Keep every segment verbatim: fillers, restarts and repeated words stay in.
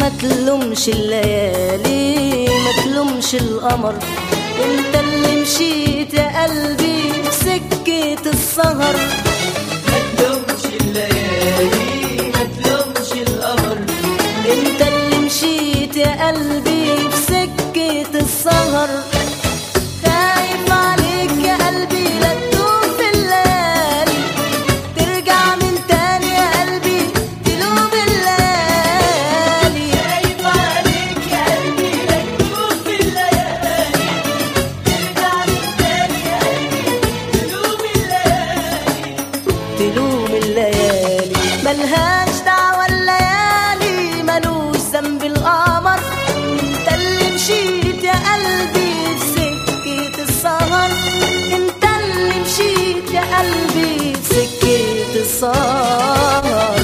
ما تلومش الليالي ما تلومش القمر، انت اللي مشيت يا قلبي بسكة السهر. ما تلومش الليالي ما تلومش القمر، انت اللي مشيت يا قلبي بسكة السهر. خايف عليك يا قلبي لا تدوم في الليالي، ترجع من تاني يا قلبي تلوم الليالي. خايف عليك يا قلبي لا تدوم في الليالي، ترجع من تاني يا قلبي تلوم الليالي. تلوم الليالي ملهاش دعوة الليالي، ملوش ذنب القمر، انت اللي مشيت يا قلبي بسكة السهر. انت اللي مشيت يا قلبي بسكة السهر.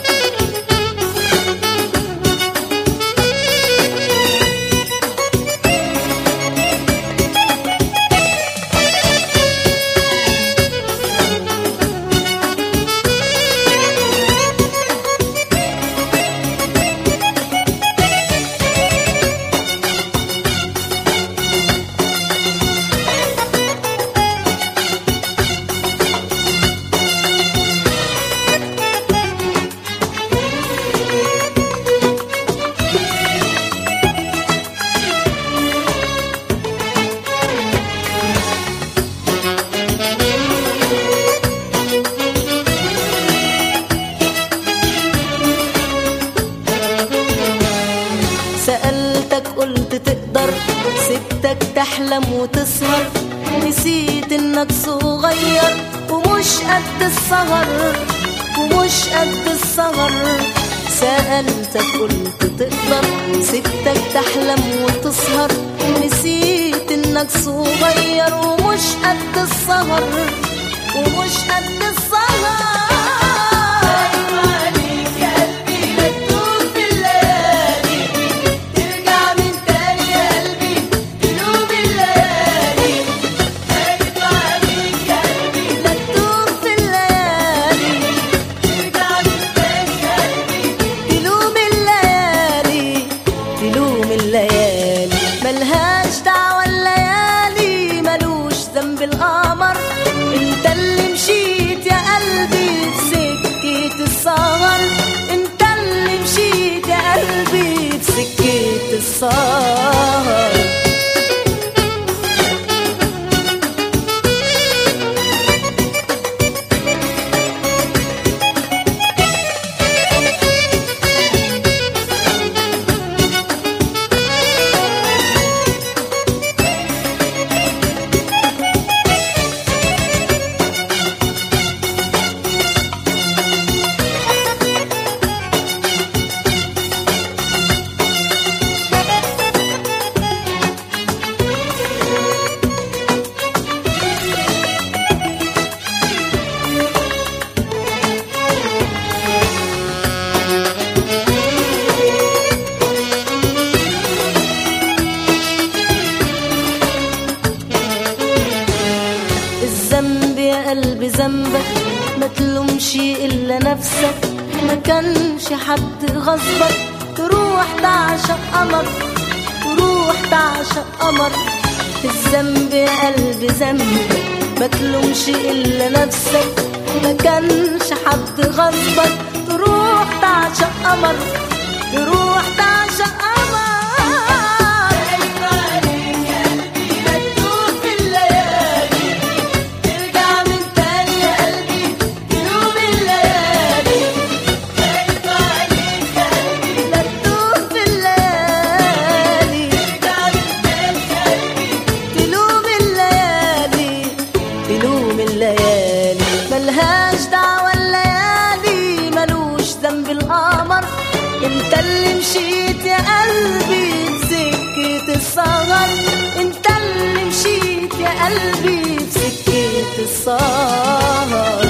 سألتك قلت تقدر، سبتك تحلم وتسهر، نسيت انك صغير ومش قد السهر ومش قد السهر. سألتك قلت تقدر، سبتك تحلم وتسهر، نسيت انك صغير ومش قد السهر ومش قد السهر. ملهاش دعوة الليالي ملوش ذنب القمر، انت اللي مشيت يا قلبي بسكة السهر. انت اللي مشيت يا قلبي بسكة السهر. الذنب يا قلبي ذنبك، ما تلومش إلا نفسك، ما كانش حد غصبك تروح تعشق قمر تروح تعشق قمر. الذنب يا قلبي ذنبك، ما تلومش إلا نفسك، ما كانش حد غصبك تروح تعشق قمر تروح تعشق قمر. ملهاش دعوة الليالي ملوش ذنب القمر، انت اللي مشيت يا قلبي بسكة السهر. انت اللي مشيت يا قلبي بسكة السهر.